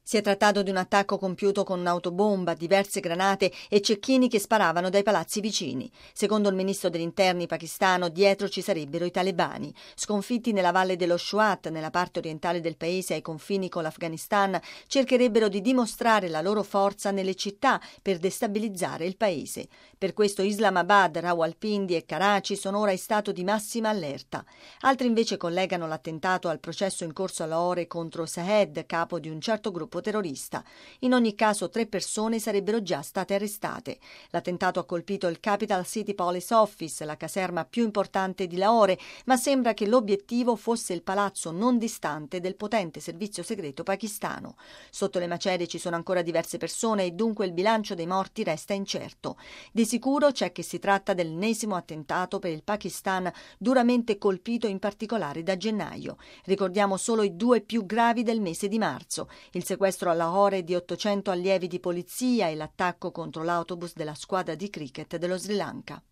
Si è trattato di un attacco compiuto con un'autobomba, diverse granate e cecchini che sparavano dai palazzi vicini. Secondo il ministro degli interni pakistano, dietro ci sarebbero i talebani. Sconfitti nella valle dello Shuat, nella parte orientale del paese ai confini con l'Afghanistan, cercherebbero di dimostrare la loro forza nelle città per destabilizzare il paese. Per questo Islamabad, Rawalpindi e Karachi sono ora in stato di massima allerta. Altri invece collegano l'attentato al processo in corso a Lahore contro Sahed, capo di un certo gruppo terrorista. In ogni caso 3 persone sarebbero già state arrestate. L'attentato ha colpito il Capital City Police Office, la caserma più importante di Lahore, ma sembra che l'obiettivo fosse il palazzo non distante del potente servizio segreto pakistano. Sotto le macerie ci sono ancora diverse persone e dunque il bilancio dei morti resta incerto. Di sicuro c'è che si tratta dell'ennesimo attentato per il Pakistan duramente colpito in particolare da gennaio. Ricordiamo solo i 2 più gravi del mese di marzo: il sequestro a Lahore di 800 allievi di polizia e l'attacco contro l'autobus della squadra di cricket dello Sri Lanka.